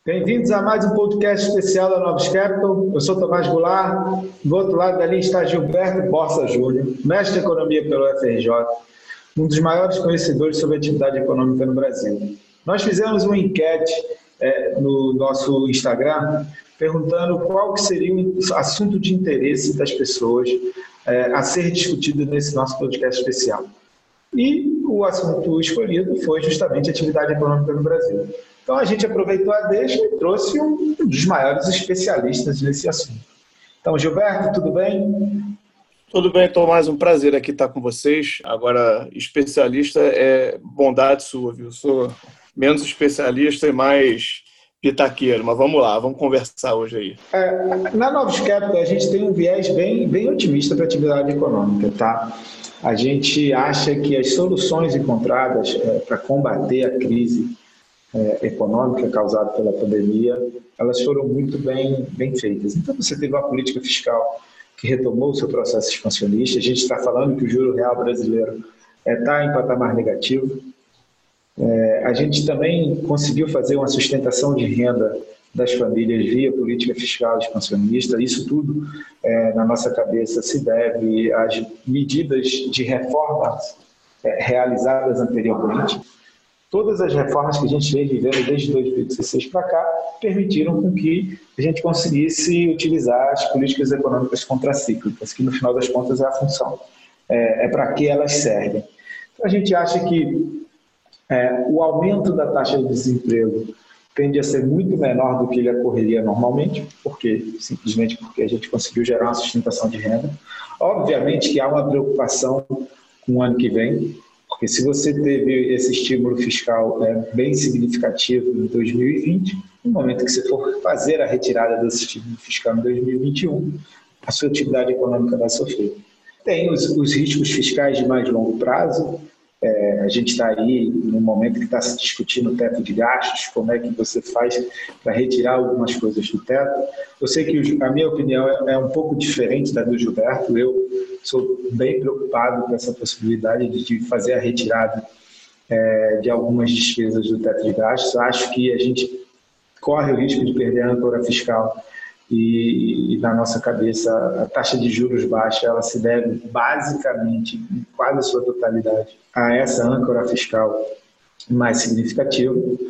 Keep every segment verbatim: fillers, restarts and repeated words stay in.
Bem-vindos a mais um podcast especial da Novos Capital. Eu sou Tomás Goulart. Do outro lado da linha está Gilberto Borsa Júnior, mestre em economia pelo F R J, um dos maiores conhecedores sobre atividade econômica no Brasil. Nós fizemos uma enquete é, no nosso Instagram perguntando qual que seria o assunto de interesse das pessoas é, a ser discutido nesse nosso podcast especial. E o assunto escolhido foi justamente a atividade econômica no Brasil. Então a gente aproveitou a deixa e trouxe um dos maiores especialistas nesse assunto. Então, Gilberto, tudo bem? Tudo bem, Tomás, um prazer aqui estar com vocês. Agora, especialista é bondade sua, viu? Sou menos especialista e mais pitaqueiro, mas vamos lá, vamos conversar hoje aí. É, na Novos Capital, a gente tem um viés bem, bem otimista para a atividade econômica, tá? A gente acha que as soluções encontradas é, para combater a crise é, econômica causada pela pandemia, elas foram muito bem, bem feitas. Então, você teve uma política fiscal que retomou o seu processo expansionista. A gente está falando que o juro real brasileiro está é, em patamar negativo. É, a gente também conseguiu fazer uma sustentação de renda das famílias via política fiscal expansionista. Isso tudo, é, na nossa cabeça, se deve às medidas de reformas é, realizadas anteriormente. Todas as reformas que a gente vem vivendo desde dois mil e dezesseis para cá permitiram com que a gente conseguisse utilizar as políticas econômicas contracíclicas, que no final das contas é a função. É, é para que elas servem. Então, a gente acha que é, o aumento da taxa de desemprego tende a ser muito menor do que ele ocorreria normalmente, porque, simplesmente porque a gente conseguiu gerar uma sustentação de renda. Obviamente que há uma preocupação com o ano que vem, porque se você teve esse estímulo fiscal é, bem significativo em dois mil e vinte, no momento que você for fazer a retirada desse estímulo fiscal em dois mil e vinte e um, a sua atividade econômica vai sofrer. Tem os, os riscos fiscais de mais longo prazo. É, a gente está aí no momento que está se discutindo o teto de gastos, como é que você faz para retirar algumas coisas do teto. Eu sei que a minha opinião é, é um pouco diferente da do Gilberto. Eu sou bem preocupado com essa possibilidade de, de fazer a retirada é, de algumas despesas do teto de gastos. Acho que a gente corre o risco de perder a âncora fiscal e, e na nossa cabeça a taxa de juros baixa ela se deve basicamente, em quase a sua totalidade, a essa âncora fiscal mais significativa.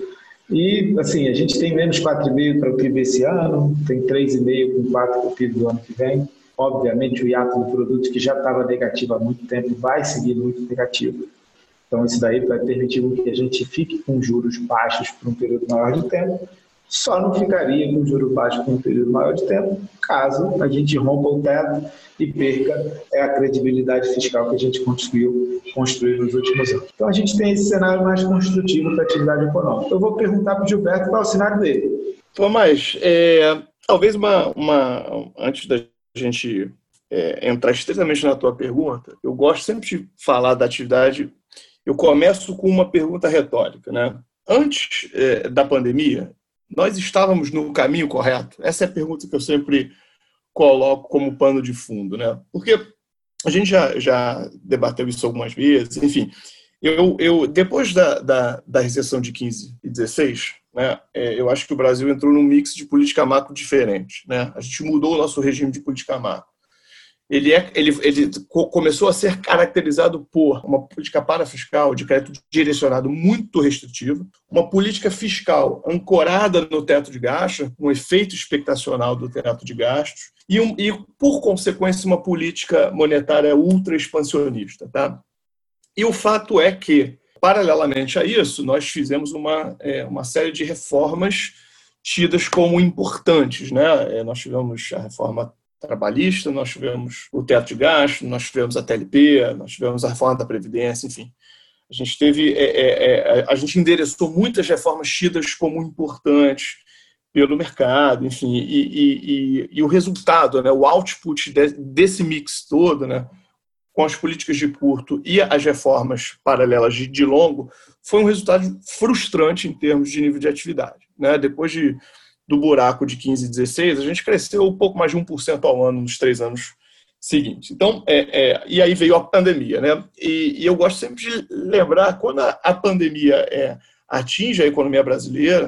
E assim, a gente tem menos quatro vírgula cinco para o P I B esse ano, tem três vírgula cinco com quatro para o P I B do ano que vem. Obviamente o hiato do produto que já estava negativo há muito tempo vai seguir muito negativo. Então isso daí vai permitir que a gente fique com juros baixos por um período maior de tempo. Só não ficaria com juros baixos por um período maior de tempo caso a gente rompa o teto e perca a credibilidade fiscal que a gente conseguiu construir nos últimos anos. Então a gente tem esse cenário mais construtivo para a atividade econômica. Eu vou perguntar para o Gilberto qual é o cenário dele. Tomás, é, talvez uma, uma, antes da gente é, entrar estritamente na tua pergunta, eu gosto sempre de falar da atividade, eu começo com uma pergunta retórica, né? Antes é, da pandemia, nós estávamos no caminho correto? Essa é a pergunta que eu sempre coloco como pano de fundo, né? Porque a gente já, já debateu isso algumas vezes, enfim. Eu, eu, depois da, da, da recessão de quinze e dezesseis, né, eu acho que o Brasil entrou num mix de política macro diferente, né? A gente mudou o nosso regime de política macro. Ele, é, ele, ele começou a ser caracterizado por uma política parafiscal de crédito direcionado muito restritiva, uma política fiscal ancorada no teto de gastos, um efeito expectacional do teto de gastos, e, um, e por consequência, uma política monetária ultra expansionista. Tá? E o fato é que, paralelamente a isso, nós fizemos uma, é, uma série de reformas tidas como importantes. Né? Nós tivemos a reforma trabalhista, nós tivemos o teto de gasto, nós tivemos a T L P, nós tivemos a reforma da Previdência, enfim. A gente teve, é, é, a gente endereçou muitas reformas tidas como importantes pelo mercado, enfim, e, e, e, e o resultado, né, o output de, desse mix todo, né, com as políticas de curto e as reformas paralelas de, de longo, foi um resultado frustrante em termos de nível de atividade. Né? Depois de do buraco de quinze e dezesseis, a gente cresceu um pouco mais de um por cento ao ano nos três anos seguintes. Então, é, é, e aí veio a pandemia, né? E, e eu gosto sempre de lembrar, quando a, a pandemia é, atinge a economia brasileira,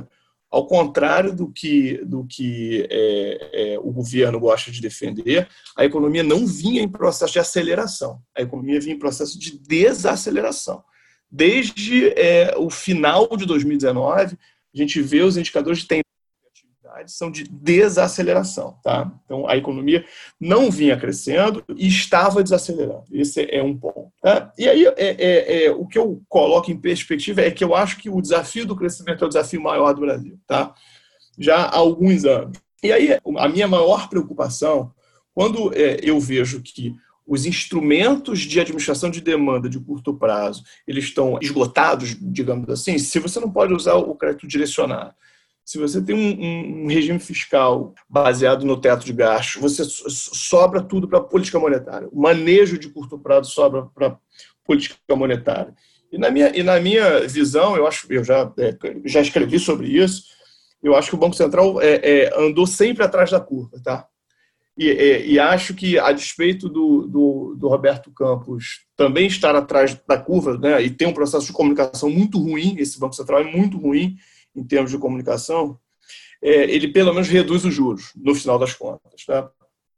ao contrário do que, do que é, é, o governo gosta de defender, a economia não vinha em processo de aceleração, a economia vinha em processo de desaceleração. Desde é, o final de dois mil e dezenove, a gente vê os indicadores de tendência de atividade são de desaceleração. Tá? Então, a economia não vinha crescendo e estava desacelerando. Esse é um ponto. Tá? E aí, é, é, é, o que eu coloco em perspectiva é que eu acho que o desafio do crescimento é o desafio maior do Brasil, tá? Já há alguns anos. E aí, a minha maior preocupação, quando é, eu vejo que os instrumentos de administração de demanda de curto prazo, eles estão esgotados, digamos assim, se você não pode usar o crédito direcionado, se você tem um, um regime fiscal baseado no teto de gastos, você sobra tudo para a política monetária. O manejo de curto prazo sobra para a política monetária. E na minha, e na minha visão, eu acho, eu já, é, já escrevi sobre isso, eu acho que o Banco Central é, é, andou sempre atrás da curva, tá? E, e, e acho que, a despeito do, do, do Roberto Campos também estar atrás da curva, né, e ter um processo de comunicação muito ruim, esse Banco Central é muito ruim em termos de comunicação, é, ele pelo menos reduz os juros, no final das contas. Tá?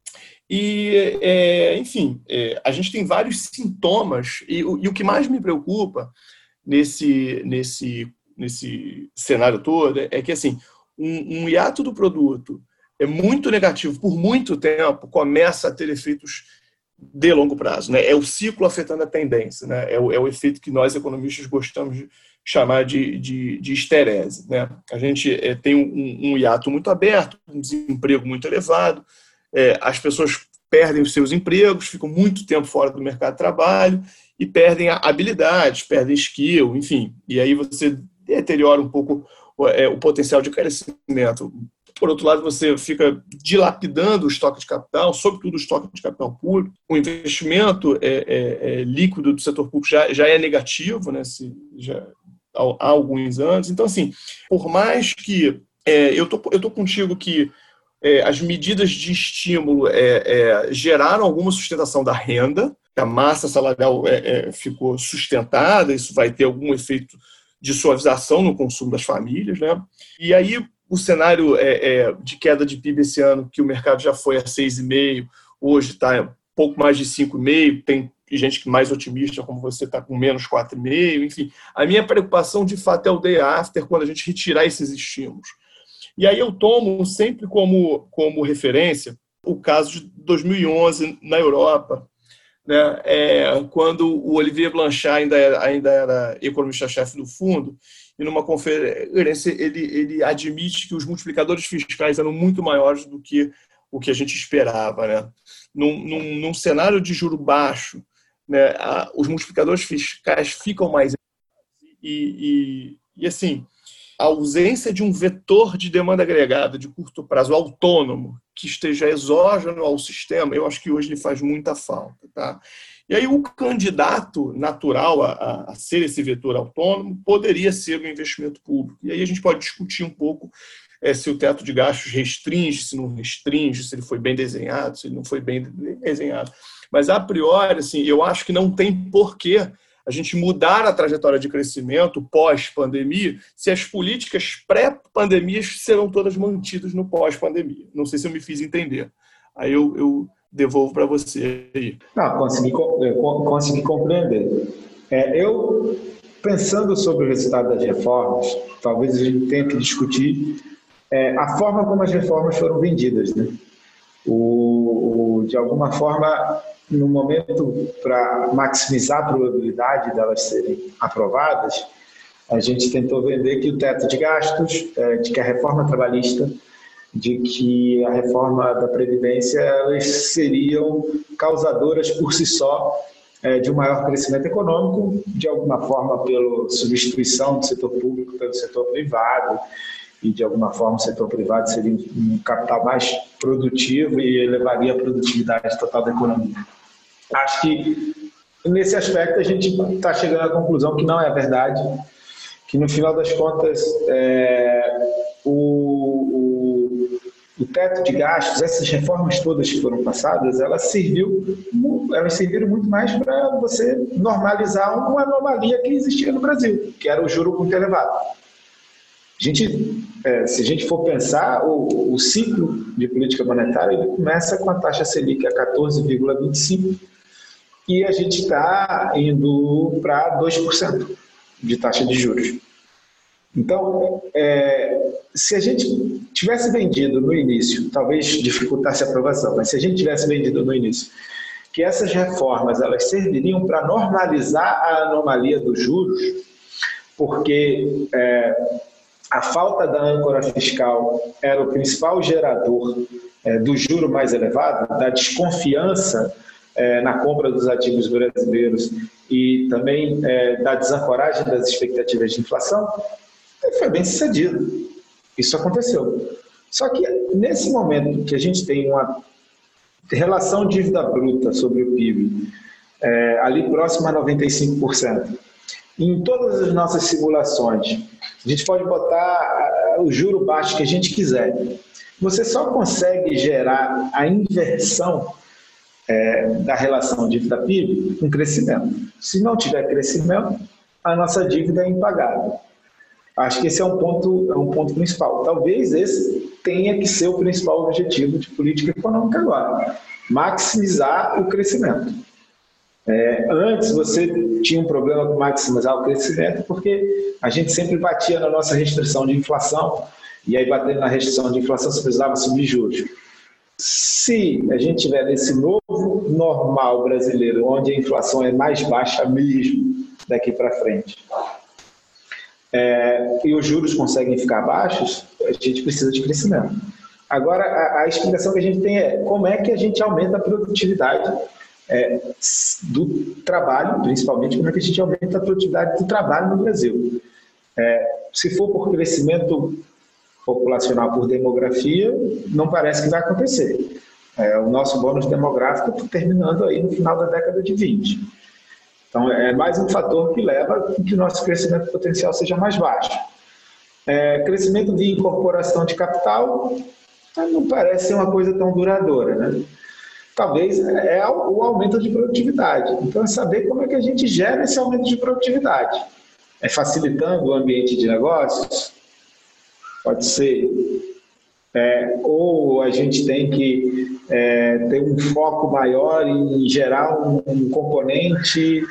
E, é, enfim, é, a gente tem vários sintomas, e, e o que mais me preocupa nesse, nesse, nesse cenário todo é que, assim, um, um hiato do produto é muito negativo por muito tempo, começa a ter efeitos de longo prazo. Né? É o ciclo afetando a tendência. Né? É, o, é o efeito que nós, economistas, gostamos de chamar de, de, de esterese. Né? A gente é, tem um, um hiato muito aberto, um desemprego muito elevado, é, as pessoas perdem os seus empregos, ficam muito tempo fora do mercado de trabalho e perdem habilidades, perdem skill, enfim. E aí você deteriora um pouco o, é, o potencial de crescimento. Por outro lado, você fica dilapidando o estoque de capital, sobretudo o estoque de capital público. O investimento é, é, é, líquido do setor público já, já é negativo, né, se, já, há, há alguns anos. Então, assim, por mais que... É, eu tô, eu tô contigo que é, as medidas de estímulo é, é, geraram alguma sustentação da renda, a massa salarial é, é, ficou sustentada, isso vai ter algum efeito de suavização no consumo das famílias. Né? E aí... O cenário é, é, de queda de P I B esse ano, que o mercado já foi a seis vírgula cinco, hoje está um pouco mais de cinco vírgula cinco, tem gente que mais otimista, como você, está com menos quatro vírgula cinco, enfim. A minha preocupação, de fato, é o day after, quando a gente retirar esses estímulos. E aí eu tomo sempre como, como referência o caso de dois mil e onze na Europa, né, é, quando o Olivier Blanchard ainda era, ainda era economista-chefe do fundo, e numa conferência ele, ele admite que os multiplicadores fiscais eram muito maiores do que o que a gente esperava. Né? Num, num, num cenário de juro baixo, né, a, os multiplicadores fiscais ficam mais... E, e, e, assim, a ausência de um vetor de demanda agregada de curto prazo autônomo que esteja exógeno ao sistema, eu acho que hoje lhe faz muita falta. Tá? E aí o candidato natural a, a ser esse vetor autônomo poderia ser o investimento público. E aí a gente pode discutir um pouco é, se o teto de gastos restringe, se não restringe, se ele foi bem desenhado, se ele não foi bem desenhado. Mas, a priori, assim, eu acho que não tem porquê a gente mudar a trajetória de crescimento pós-pandemia se as políticas pré-pandemia serão todas mantidas no pós-pandemia. Não sei se eu me fiz entender. Aí eu... eu devolvo para você aí. Não, consegui, consegui compreender. É, eu, pensando sobre o resultado das reformas, talvez a gente tenha que discutir é, a forma como as reformas foram vendidas. Né? O, o, de alguma forma, no momento, para maximizar a probabilidade delas serem aprovadas, a gente tentou vender que o teto de gastos, é, de que a reforma trabalhista, de que a reforma da Previdência elas seriam causadoras por si só é, de um maior crescimento econômico, de alguma forma pela substituição do setor público pelo setor privado, e de alguma forma o setor privado seria um capital mais produtivo e elevaria a produtividade total da economia. Acho que nesse aspecto a gente está chegando à conclusão que não é verdade, que no final das contas é, o, o O teto de gastos, essas reformas todas que foram passadas, elas, serviu, elas serviram muito mais para você normalizar uma anomalia que existia no Brasil, que era o juro muito elevado. A gente, é, se a gente for pensar, o, o ciclo de política monetária ele começa com a taxa Selic a quatorze vírgula vinte e cinco e a gente está indo para dois por cento de taxa de juros. Então, é, se a gente tivesse vendido no início, talvez dificultasse a aprovação, mas se a gente tivesse vendido no início, que essas reformas elas serviriam para normalizar a anomalia dos juros, porque é, a falta da âncora fiscal era o principal gerador é, do juro mais elevado, da desconfiança é, na compra dos ativos brasileiros e também é, da desancoragem das expectativas de inflação. Foi bem sucedido. Isso aconteceu. Só que nesse momento que a gente tem uma relação dívida bruta sobre o P I B é, ali próxima a noventa e cinco por cento, em todas as nossas simulações, a gente pode botar o juro baixo que a gente quiser. Você só consegue gerar a inversão é, da relação dívida-P I B com crescimento. Se não tiver crescimento, a nossa dívida é impagável. Acho que esse é um ponto, é um ponto principal. Talvez esse tenha que ser o principal objetivo de política econômica agora, maximizar o crescimento. É, antes você tinha um problema com maximizar o crescimento porque a gente sempre batia na nossa restrição de inflação e aí batendo na restrição de inflação você precisava subir juros. Se a gente tiver nesse novo normal brasileiro, onde a inflação é mais baixa mesmo daqui para frente, É, e os juros conseguem ficar baixos, a gente precisa de crescimento. Agora, a, a explicação que a gente tem é como é que a gente aumenta a produtividade é, do trabalho, principalmente como é que a gente aumenta a produtividade do trabalho no Brasil. É, se for por crescimento populacional, por demografia, não parece que vai acontecer. É, o nosso bônus demográfico está terminando aí no final da década de vinte. Então, é mais um fator que leva a que o nosso crescimento potencial seja mais baixo. É, crescimento de incorporação de capital não parece ser uma coisa tão duradoura, né? Talvez é o aumento de produtividade. Então, é saber como é que a gente gera esse aumento de produtividade. É facilitando o ambiente de negócios? Pode ser. É, ou a gente tem que é, ter um foco maior em gerar um, um componente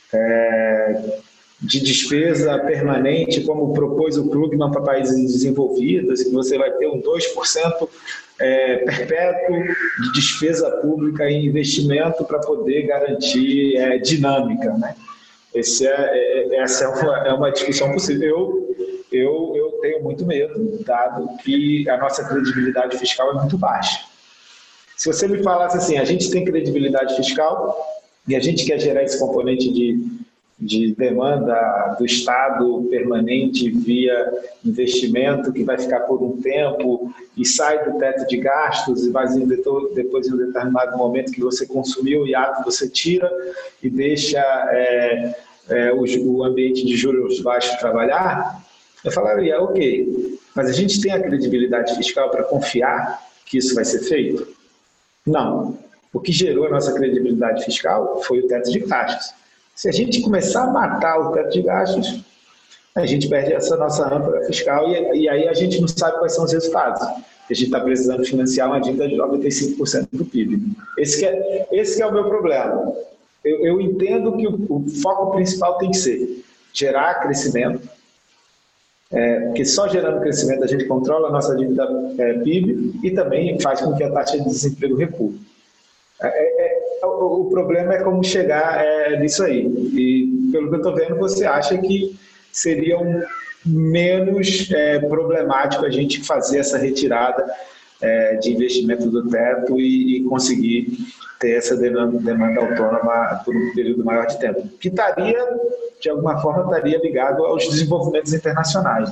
é, de despesa permanente, como propôs o Krugman para países desenvolvidos, que você vai ter um dois por cento é, perpétuo de despesa pública em investimento para poder garantir é, dinâmica, né? Esse é, é, essa é uma, é uma discussão possível. Eu, eu, eu tenho muito medo, dado que a nossa credibilidade fiscal é muito baixa. Se você me falasse assim, a gente tem credibilidade fiscal e a gente quer gerar esse componente de, de demanda do Estado permanente via investimento que vai ficar por um tempo e sai do teto de gastos e vai depois em um determinado momento que você consumiu o hiato, você tira e deixa é, é, o, o ambiente de juros baixos trabalhar, eu falaria, ok, mas a gente tem a credibilidade fiscal para confiar que isso vai ser feito? Não. O que gerou a nossa credibilidade fiscal foi o teto de gastos. Se a gente começar a matar o teto de gastos, a gente perde essa nossa âncora fiscal e, e aí a gente não sabe quais são os resultados. A gente está precisando financiar uma dívida de noventa e cinco por cento do P I B. Esse que é, esse que é o meu problema. Eu, eu entendo que o, o foco principal tem que ser gerar crescimento, É, porque só gerando crescimento a gente controla a nossa dívida é, P I B e também faz com que a taxa de desemprego recua. É, é, o, o problema é como chegar é, nisso aí. E pelo que eu estou vendo, você acha que seria um menos é, problemático a gente fazer essa retirada é, de investimento do teto e, e conseguir ter essa demanda, demanda autônoma por um período maior de tempo. Que estaria, de alguma forma, estaria ligado aos desenvolvimentos internacionais.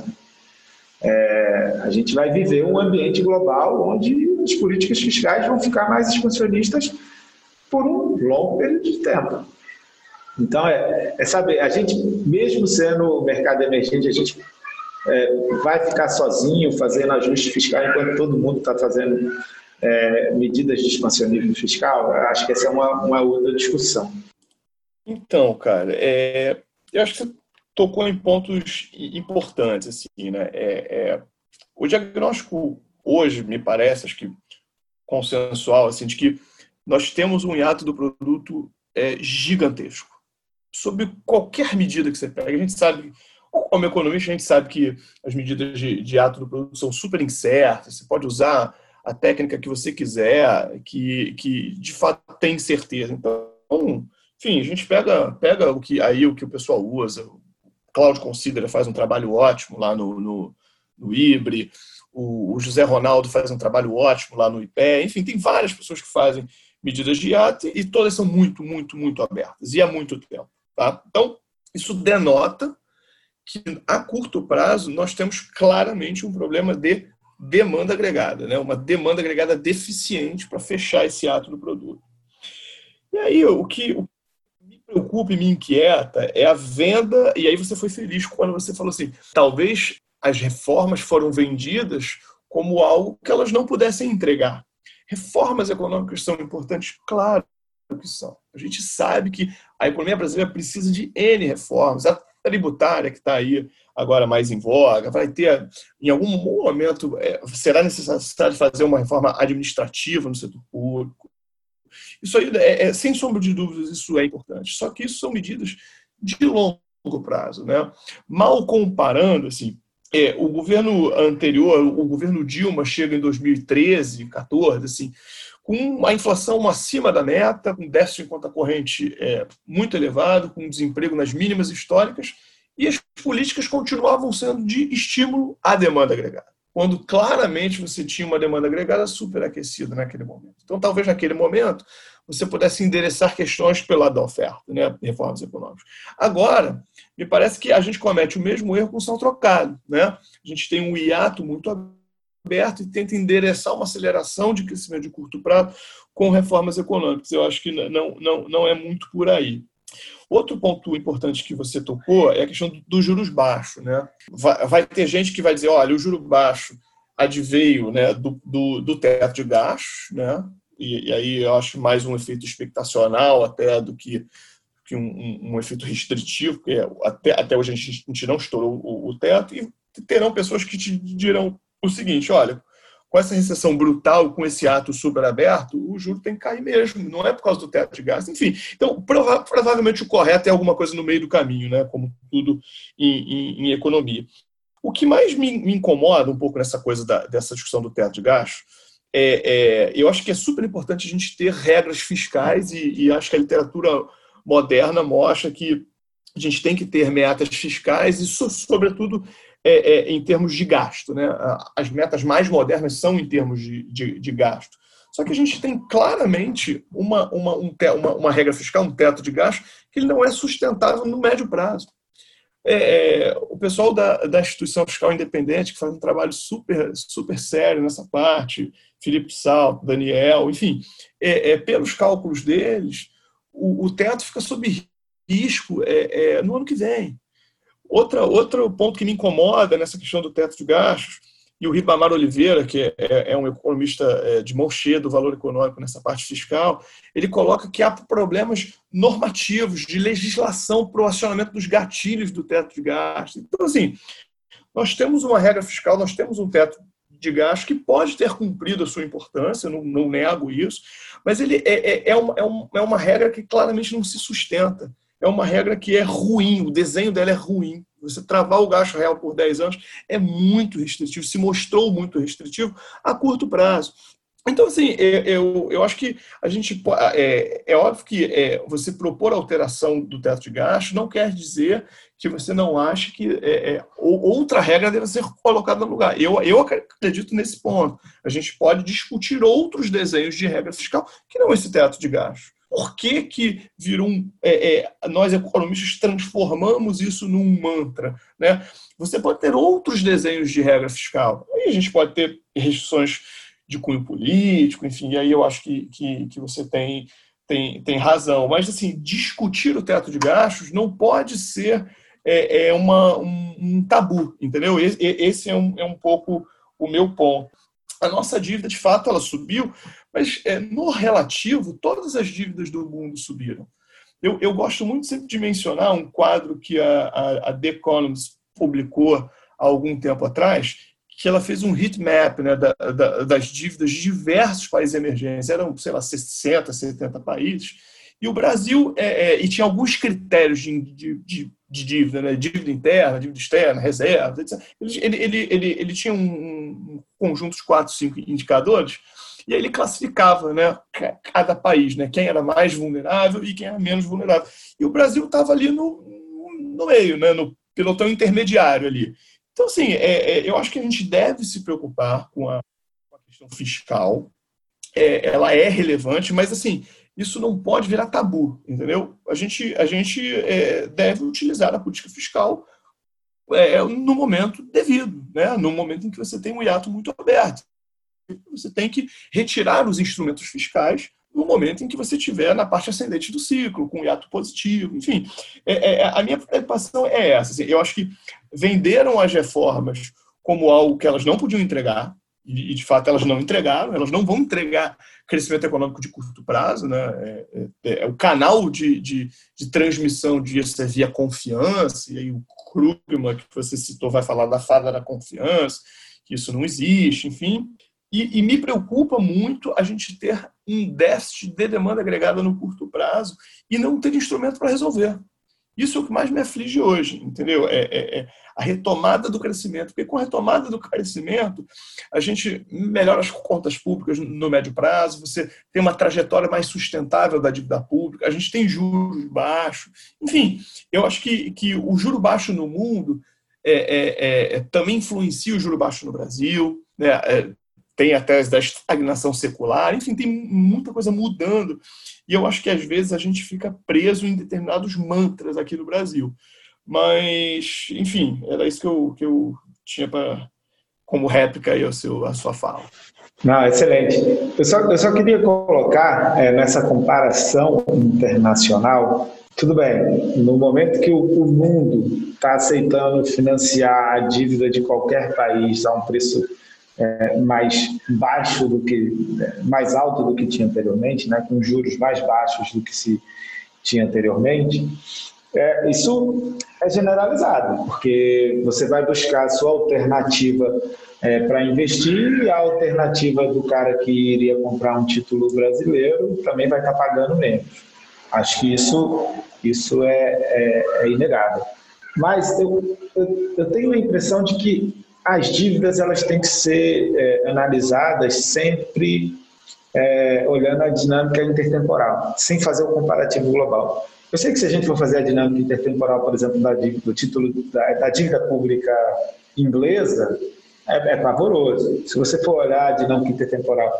É, a gente vai viver um ambiente global onde as políticas fiscais vão ficar mais expansionistas por um longo período de tempo. Então, é, é saber, a gente, mesmo sendo mercado emergente, a gente é, vai ficar sozinho fazendo ajuste fiscal enquanto todo mundo está fazendo É, medidas de expansionismo fiscal. Acho que essa é uma, uma outra discussão. Então, cara, é, eu acho que você tocou em pontos importantes, assim, né? É, é, o diagnóstico hoje, me parece, acho que consensual, assim, de que nós temos um hiato do produto é, gigantesco. Sob qualquer medida que você pega, a gente sabe, como economista, a gente sabe que as medidas de, de hiato do produto são super incertas, você pode usar a técnica que você quiser, que, que de fato tem certeza. Então, enfim, a gente pega, pega o que, aí o que o pessoal usa. O Cláudio Considera faz um trabalho ótimo lá no, no, no IBRE, o, o José Ronaldo faz um trabalho ótimo lá no I P E, enfim, tem várias pessoas que fazem medidas de hiato e todas são muito, muito, muito abertas, e há muito tempo. Tá? Então, isso denota que a curto prazo nós temos claramente um problema de demanda agregada, né? Uma demanda agregada deficiente para fechar esse ato do produto. E aí o que, o que me preocupa e me inquieta é a venda, e aí você foi feliz quando você falou assim, talvez as reformas foram vendidas como algo que elas não pudessem entregar. Reformas econômicas são importantes? Claro que são. A gente sabe que a economia brasileira precisa de N reformas. A tributária, que está aí agora mais em voga, vai ter, em algum momento, é, será necessário fazer uma reforma administrativa no setor público. Isso aí, é, é, sem sombra de dúvidas, isso é importante. Só que isso são medidas de longo prazo, né? Mal comparando, assim, é, o governo anterior, o governo Dilma, chega em dois mil e treze, quatorze, assim, com a inflação acima da meta, com déficit em conta corrente é, muito elevado, com desemprego nas mínimas históricas, e as políticas continuavam sendo de estímulo à demanda agregada, quando claramente você tinha uma demanda agregada superaquecida naquele momento. Então, talvez naquele momento você pudesse endereçar questões pelo lado da oferta, né, reformas econômicas. Agora, me parece que a gente comete o mesmo erro com o saldo trocado, né? A gente tem um hiato muito aberto e tenta endereçar uma aceleração de crescimento de curto prazo com reformas econômicas. Eu acho que não, não, não é muito por aí. Outro ponto importante que você tocou é a questão dos juros baixos, né? Vai, vai ter gente que vai dizer, olha, o juro baixo adveio, né, do, do, do teto de gastos, né? E, e aí eu acho mais um efeito expectacional até do que, que um, um, um efeito restritivo, porque até, até hoje a gente, a gente não estourou o, o teto, e terão pessoas que te dirão o seguinte, olha, com essa recessão brutal, com esse ato super aberto, o juro tem que cair mesmo, não é por causa do teto de gastos. Enfim, então prova- provavelmente o correto é alguma coisa no meio do caminho, né? Como tudo em, em, em economia. O que mais me, me incomoda um pouco nessa coisa da, dessa discussão do teto de gastos, é, é, eu acho que é super importante a gente ter regras fiscais e, e acho que a literatura moderna mostra que a gente tem que ter metas fiscais e, so, sobretudo, É, é, em termos de gasto, né? As metas mais modernas são em termos de, de, de gasto. Só que a gente tem claramente uma, uma, um te, uma, uma regra fiscal, um teto de gasto, que ele não é sustentável no médio prazo. É, o pessoal da, da Instituição Fiscal Independente, que faz um trabalho super, super sério nessa parte, Felipe Salto, Daniel, enfim, é, é, pelos cálculos deles, o, o teto fica sob risco é, é, no ano que vem. Outra, outro ponto que me incomoda nessa questão do teto de gastos, e o Ribamar Oliveira, que é, é um economista é, de mão cheia do valor econômico nessa parte fiscal, ele coloca que há problemas normativos, de legislação para o acionamento dos gatilhos do teto de gastos. Então, assim, nós temos uma regra fiscal, nós temos um teto de gastos que pode ter cumprido a sua importância, não, não nego isso, mas ele é, é, é, uma, é, um, é uma regra que claramente não se sustenta. É uma regra que é ruim, o desenho dela é ruim. Você travar o gasto real por dez anos é muito restritivo, se mostrou muito restritivo a curto prazo. Então, assim, eu, eu acho que a gente é, é óbvio que é, você propor alteração do teto de gastos não quer dizer que você não ache que é, é, outra regra deve ser colocada no lugar. Eu, eu acredito nesse ponto. A gente pode discutir outros desenhos de regra fiscal que não esse teto de gastos. Por que que virou um, é, é, nós economistas transformamos isso num mantra, né? Você pode ter outros desenhos de regra fiscal. Aí a gente pode ter restrições de cunho político, enfim, e aí eu acho que, que, que você tem, tem, tem razão. Mas, assim, discutir o teto de gastos não pode ser é, é uma, um, um tabu, entendeu? Esse, esse é, um, é um pouco o meu ponto. A nossa dívida, de fato, ela subiu, mas é, no relativo, todas as dívidas do mundo subiram. Eu, eu gosto muito sempre de mencionar um quadro que a, a, a The Economist publicou há algum tempo atrás, que ela fez um heat map, né, da, da, das dívidas de diversos países emergentes. Eram, sei lá, sessenta, setenta países. E o Brasil, é, é, e tinha alguns critérios de, de, de, de dívida, né? Dívida interna, dívida externa, reserva, etcétera. Ele, ele, ele, ele tinha um, um conjunto de quatro, cinco indicadores, e aí ele classificava, né, cada país, né, quem era mais vulnerável e quem era menos vulnerável. E o Brasil estava ali no, no meio, né, no pelotão intermediário ali. Então, assim, é, é, eu acho que a gente deve se preocupar com a, com a questão fiscal. É, ela é relevante, mas, assim, isso não pode virar tabu, entendeu? A gente, a gente é, deve utilizar a política fiscal é, no momento devido, né? No momento em que você tem um hiato muito aberto. Você tem que retirar os instrumentos fiscais no momento em que você estiver na parte ascendente do ciclo, com um hiato positivo, enfim. É, é, a minha preocupação é essa. Assim, eu acho que venderam as reformas como algo que elas não podiam entregar, e de fato elas não entregaram, elas não vão entregar crescimento econômico de curto prazo, né? É, é, é o canal de, de, de transmissão disso é via confiança, e aí o Krugman, que você citou, vai falar da fada da confiança, que isso não existe, enfim. E, e me preocupa muito a gente ter um déficit de demanda agregada no curto prazo e não ter instrumento para resolver. Isso é o que mais me aflige hoje, entendeu? É, é, é a retomada do crescimento. Porque com a retomada do crescimento, a gente melhora as contas públicas no médio prazo, você tem uma trajetória mais sustentável da dívida pública, a gente tem juros baixos. Enfim, eu acho que, que o juro baixo no mundo é, é, é, também influencia o juro baixo no Brasil, né? É, tem a tese da estagnação secular, enfim, tem muita coisa mudando. E eu acho que, às vezes, a gente fica preso em determinados mantras aqui no Brasil. Mas, enfim, era isso que eu, que eu tinha pra, como réplica aí ao seu, à sua fala. Não, excelente. Eu só, eu só queria colocar é, nessa comparação internacional, tudo bem, no momento que o, o mundo está aceitando financiar a dívida de qualquer país a um preço É, mais baixo do que, mais alto do que tinha anteriormente, né, com juros mais baixos do que se tinha anteriormente, é, isso é generalizado, porque você vai buscar a sua alternativa é, para investir e a alternativa do cara que iria comprar um título brasileiro também vai estar pagando menos. Acho que isso, isso é, é, é inegável. Mas eu, eu, eu tenho a impressão de que as dívidas elas têm que ser é, analisadas sempre é, olhando a dinâmica intertemporal, sem fazer o comparativo global. Eu sei que se a gente for fazer a dinâmica intertemporal, por exemplo, da dívida, do título da, da dívida pública inglesa, é, é pavoroso. Se você for olhar a dinâmica intertemporal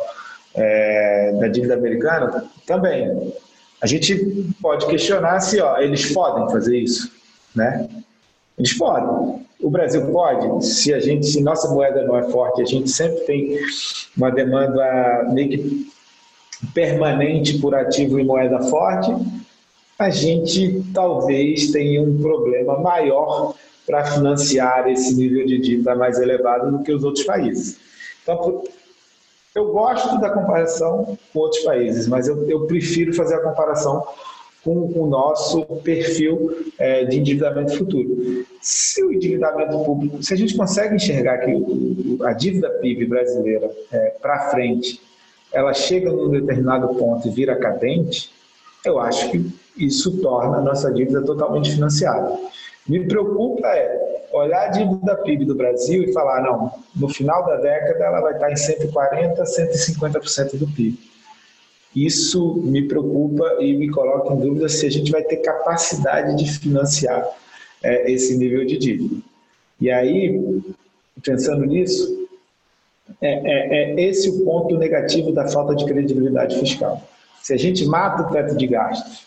é, da dívida americana, também. A gente pode questionar se ó, eles podem fazer isso, né? Eles podem. O Brasil pode, se a gente, se nossa moeda não é forte, a gente sempre tem uma demanda meio que permanente por ativo em moeda forte, a gente talvez tenha um problema maior para financiar esse nível de dívida mais elevado do que os outros países. Então, eu gosto da comparação com outros países, mas eu, eu prefiro fazer a comparação com o nosso perfil é, de endividamento futuro. Se o endividamento público, se a gente consegue enxergar que o, a dívida P I B brasileira é, para frente, ela chega num determinado ponto e vira cadente, eu acho que isso torna a nossa dívida totalmente financiada. Me preocupa é olhar a dívida P I B do Brasil e falar, não, no final da década ela vai estar em cento e quarenta por cento, cento e cinquenta por cento do P I B. Isso me preocupa e me coloca em dúvida se a gente vai ter capacidade de financiar é, esse nível de dívida. E aí, pensando nisso, é, é, é esse o ponto negativo da falta de credibilidade fiscal. Se a gente mata o teto de gastos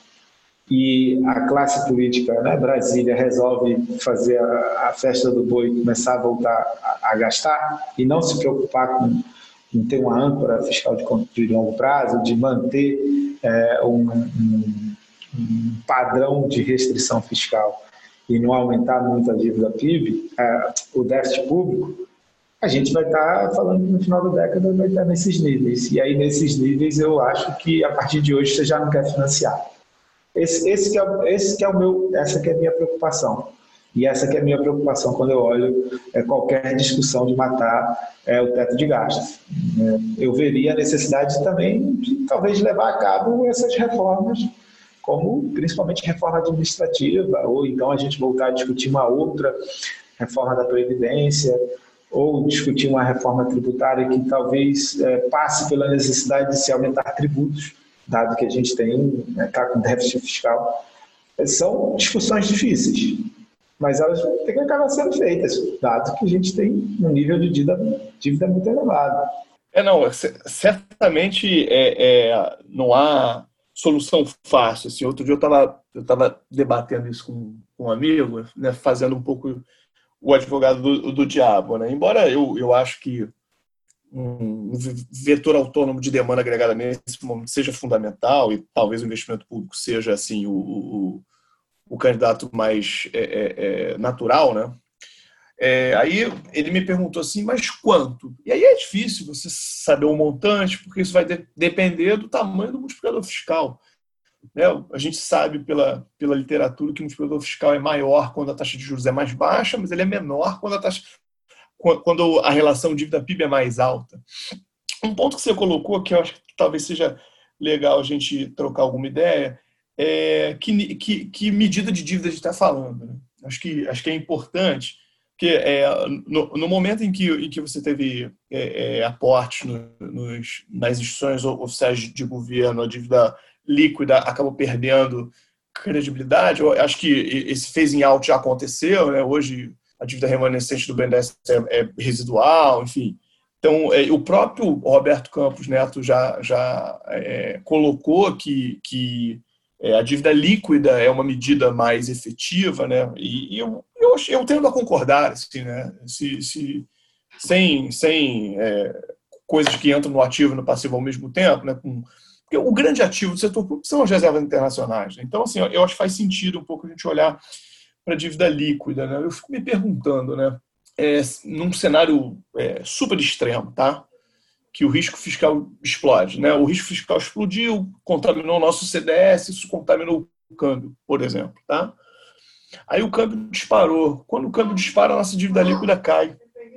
e a classe política, né, Brasília, resolve fazer a, a festa do boi e começar a voltar a, a gastar e não se preocupar com em ter uma âncora fiscal de, de longo prazo, de manter é, um, um, um padrão de restrição fiscal e não aumentar muito a dívida P I B, é, o déficit público, a gente vai estar falando que no final da década vai estar nesses níveis. E aí, nesses níveis, eu acho que a partir de hoje você já não quer financiar. Esse, esse, que é, esse que é o meu, essa que é a minha preocupação. E essa que é a minha preocupação quando eu olho é, qualquer discussão de matar é, o teto de gastos. É, eu veria a necessidade também de talvez levar a cabo essas reformas, como principalmente reforma administrativa, ou então a gente voltar a discutir uma outra reforma da Previdência, ou discutir uma reforma tributária que talvez é, passe pela necessidade de se aumentar tributos, dado que a gente tem, está com déficit fiscal. São discussões difíceis, mas elas vão ter que acabar sendo feitas, dado que a gente tem um nível de dívida, dívida muito elevado. É, não, certamente é, é, não há solução fácil. Assim, outro dia eu estava eu tava debatendo isso com, com um amigo, né, fazendo um pouco o advogado do, do diabo. Né? Embora eu, eu acho que um vetor autônomo de demanda agregada nesse momento seja fundamental e talvez o investimento público seja assim, o, o, o candidato mais é, é, natural, né? É, aí ele me perguntou assim, mas quanto? E aí é difícil você saber o montante, porque isso vai de, depender do tamanho do multiplicador fiscal. Né? A gente sabe pela, pela literatura que o multiplicador fiscal é maior quando a taxa de juros é mais baixa, mas ele é menor quando a, taxa, quando a relação dívida-P I B é mais alta. Um ponto que você colocou, que eu acho que talvez seja legal a gente trocar alguma ideia, é que, que, que medida de dívida a gente está falando. Né? Acho que, acho que é importante, porque é, no, no momento em que, em que você teve é, é, aportes no, nos, nas instituições oficiais de governo, a dívida líquida acabou perdendo credibilidade. Eu acho que esse phasing out já aconteceu, né? Hoje a dívida remanescente do B N D E S é, é residual, enfim. Então, é, o próprio Roberto Campos Neto já, já é, colocou que, que é, a dívida líquida é uma medida mais efetiva, né? E, e eu, eu, eu tendo a concordar, assim, né? Se, se, sem, sem é, coisas que entram no ativo e no passivo ao mesmo tempo, né? Com, porque o grande ativo do setor público são as reservas internacionais. Né? Então, assim, eu acho que faz sentido um pouco a gente olhar para a dívida líquida. Né? Eu fico me perguntando, né? É, num cenário é, super extremo, tá? Que o risco fiscal explode. Né? O risco fiscal explodiu, contaminou o nosso C D S, isso contaminou o câmbio, por exemplo. Tá? Aí o câmbio disparou. Quando o câmbio dispara, a nossa dívida líquida cai.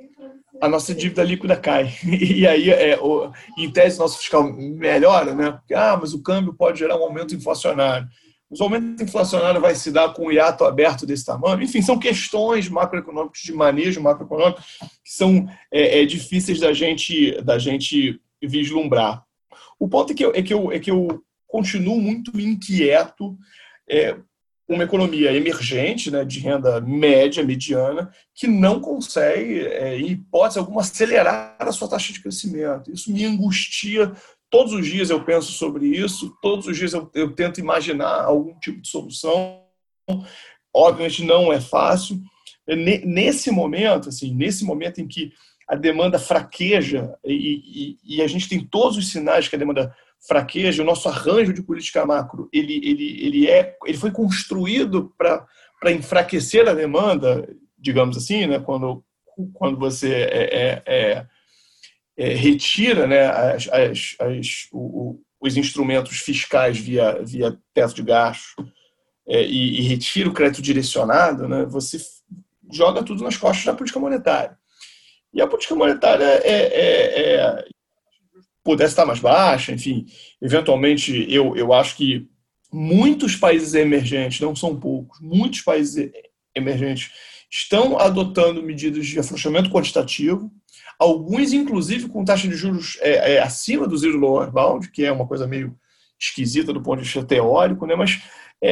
A nossa dívida líquida cai. E aí, é, o, em tese, nosso fiscal melhora, né? Porque, ah, mas o câmbio pode gerar um aumento inflacionário. Mas o aumento inflacionário vai se dar com um hiato aberto desse tamanho. Enfim, são questões macroeconômicas, de manejo macroeconômico, que são é, é, difíceis da gente, da gente vislumbrar. O ponto é que eu, é que eu, é que eu continuo muito inquieto é, uma economia emergente, né, de renda média, mediana, que não consegue, é, em hipótese alguma, acelerar a sua taxa de crescimento. Isso me angustia. Todos os dias eu penso sobre isso, todos os dias eu, eu tento imaginar algum tipo de solução. Obviamente não é fácil. Nesse momento, assim, nesse momento em que a demanda fraqueja, e, e, e a gente tem todos os sinais que a demanda fraqueja, o nosso arranjo de política macro, ele, ele, ele, é, ele foi construído para enfraquecer a demanda, digamos assim, né? quando, quando você é, é, é, é, retira, né, as, as, as, o, os instrumentos fiscais via, via teto de gasto é, e, e retira o crédito direcionado, né, você joga tudo nas costas da política monetária. E a política monetária é, é, é pudesse estar mais baixa, enfim, eventualmente eu, eu acho que muitos países emergentes, não são poucos, muitos países emergentes estão adotando medidas de afrouxamento quantitativo, alguns inclusive com taxa de juros é, é, acima do zero lower bound, que é uma coisa meio esquisita do ponto de vista teórico, né? Mas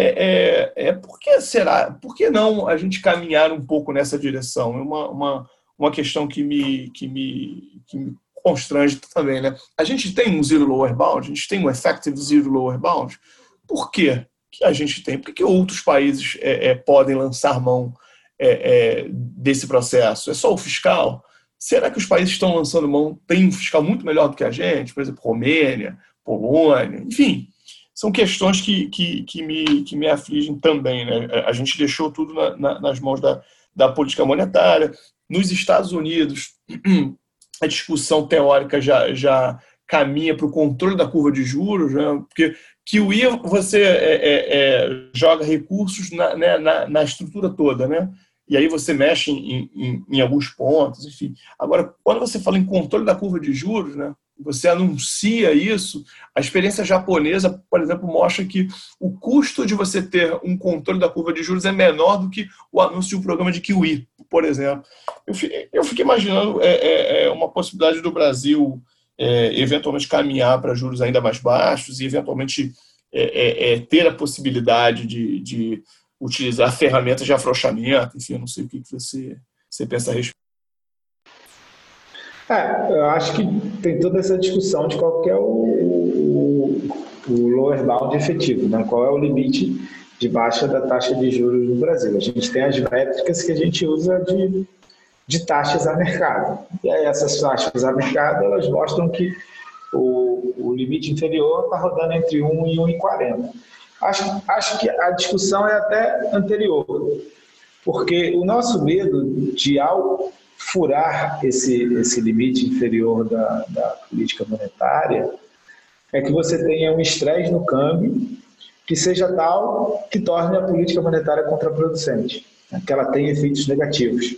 é, é, é por que será, por que não a gente caminhar um pouco nessa direção? É uma, uma, uma questão que me, que me, que me constrange também, né? A gente tem um zero lower bound, a gente tem um effective zero lower bound. Por quê que a gente tem? Por que, que outros países é, é, podem lançar mão é, é, desse processo? É só o fiscal? Será que os países estão lançando mão têm um fiscal muito melhor do que a gente? Por exemplo, Romênia, Polônia, enfim. São questões que, que, que, me, que me afligem também, né? A gente deixou tudo na, na, nas mãos da, da política monetária. Nos Estados Unidos, a discussão teórica já, já caminha para o controle da curva de juros, né? Porque Kiwi, você é, é, é, joga recursos na, né, na, na estrutura toda, né? E aí você mexe em, em, em alguns pontos, enfim. Agora, quando você fala em controle da curva de juros, né, você anuncia isso, a experiência japonesa, por exemplo, mostra que o custo de você ter um controle da curva de juros é menor do que o anúncio de um programa de Kiwi, por exemplo. Eu fiquei, eu fiquei imaginando é, é, é uma possibilidade do Brasil é, eventualmente caminhar para juros ainda mais baixos e eventualmente é, é, é, ter a possibilidade de, de utilizar ferramentas de afrouxamento, enfim, eu não sei o que você, você pensa a respeito. É, eu acho que tem toda essa discussão de qual que é o, o, o lower bound efetivo, né? Qual é o limite de baixa da taxa de juros no Brasil. A gente tem as métricas que a gente usa de, de taxas a mercado. E aí essas taxas a mercado, elas mostram que o, o limite inferior está rodando entre um e um e quarenta. Acho, acho que a discussão é até anterior, porque o nosso medo de, ao furar esse, esse limite inferior da, da política monetária, é que você tenha um estresse no câmbio que seja tal que torne a política monetária contraproducente, né? Que ela tenha efeitos negativos.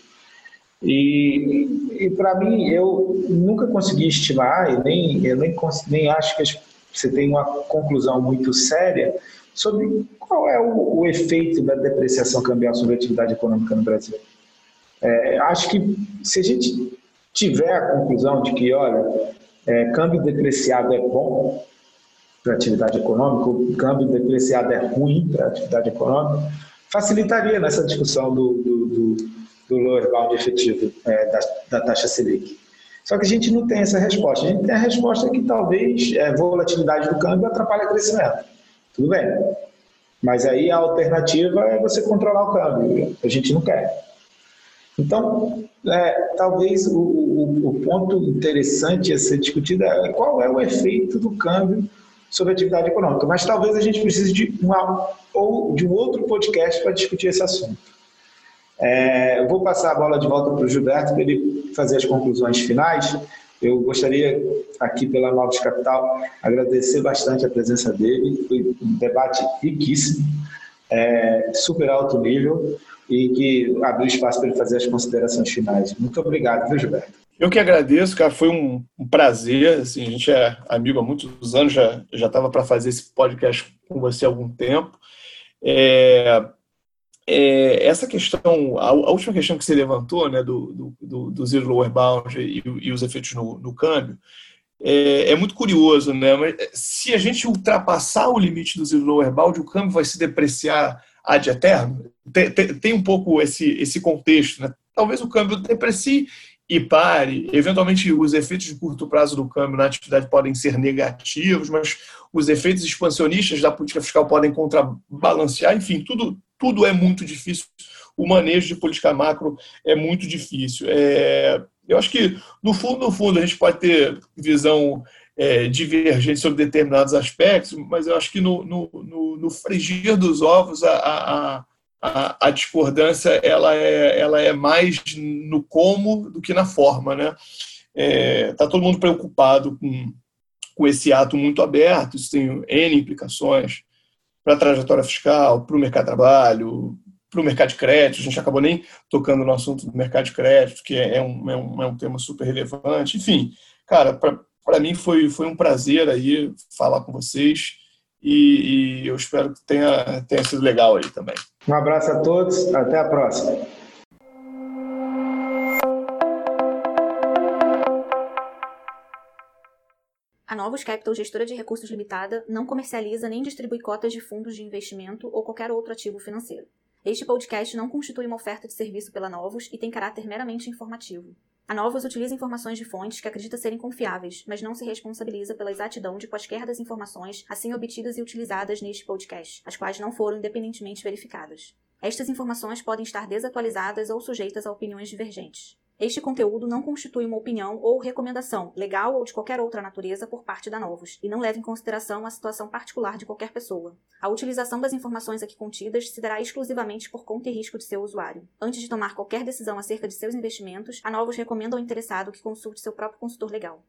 E, e para mim, eu nunca consegui estimar, e nem, eu nem, nem acho que você tem uma conclusão muito séria sobre qual é o, o efeito da depreciação cambial sobre a atividade econômica no Brasil. É, acho que se a gente tiver a conclusão de que, olha, é, câmbio depreciado é bom para a atividade econômica, o câmbio depreciado é ruim para a atividade econômica, facilitaria nessa discussão do, do, do, do lower bound efetivo é, da, da taxa Selic. Só que a gente não tem essa resposta. A gente tem a resposta que talvez a é, volatilidade do câmbio atrapalhe o crescimento. Tudo bem. Mas aí a alternativa é você controlar o câmbio. A gente não quer. Então, é, talvez o, o, o ponto interessante a ser discutido é qual é o efeito do câmbio sobre a atividade econômica. Mas talvez a gente precise de, uma, ou de um outro podcast para discutir esse assunto. É, eu vou passar a bola de volta para o Gilberto para ele fazer as conclusões finais. Eu gostaria, aqui pela Novos Capital, agradecer bastante a presença dele. Foi um debate riquíssimo, é, super alto nível, e que abriu espaço para ele fazer as considerações finais. Muito obrigado, viu, Gilberto? Eu que agradeço, cara, foi um, um prazer, assim, a gente é amigo há muitos anos, já já estava para fazer esse podcast com você há algum tempo. É, é, essa questão, a, a última questão que você levantou, né, do, do, do zero lower bound e, e os efeitos no, no câmbio, é, é muito curioso, né? Mas se a gente ultrapassar o limite do zero lower bound, o câmbio vai se depreciar ad eterno? Tem, tem, tem um pouco esse, esse contexto, né? Talvez o câmbio deprecie e pare. Eventualmente, os efeitos de curto prazo do câmbio na atividade podem ser negativos, mas os efeitos expansionistas da política fiscal podem contrabalancear. Enfim, tudo, tudo é muito difícil. O manejo de política macro é muito difícil. É, eu acho que, no fundo, no fundo, a gente pode ter visão é, divergente sobre determinados aspectos, mas eu acho que no, no, no, no frigir dos ovos a, a, a, a discordância ela é, ela é mais no como do que na forma, né? Está é, todo mundo preocupado com, com esse ato muito aberto, isso tem N implicações para a trajetória fiscal, para o mercado de trabalho, para o mercado de crédito. A gente acabou nem tocando no assunto do mercado de crédito, que é um, é um, é um tema super relevante. Enfim, cara, para mim foi, foi um prazer aí falar com vocês e, e eu espero que tenha, tenha sido legal aí também. Um abraço a todos, até a próxima. A Novos Capital, gestora de recursos limitada, não comercializa nem distribui cotas de fundos de investimento ou qualquer outro ativo financeiro. Este podcast não constitui uma oferta de serviço pela Novos e tem caráter meramente informativo. A Novos utiliza informações de fontes que acredita serem confiáveis, mas não se responsabiliza pela exatidão de quaisquer das informações assim obtidas e utilizadas neste podcast, as quais não foram independentemente verificadas. Estas informações podem estar desatualizadas ou sujeitas a opiniões divergentes. Este conteúdo não constitui uma opinião ou recomendação, legal ou de qualquer outra natureza, por parte da Novos, e não leva em consideração a situação particular de qualquer pessoa. A utilização das informações aqui contidas se dará exclusivamente por conta e risco de seu usuário. Antes de tomar qualquer decisão acerca de seus investimentos, a Novos recomenda ao interessado que consulte seu próprio consultor legal.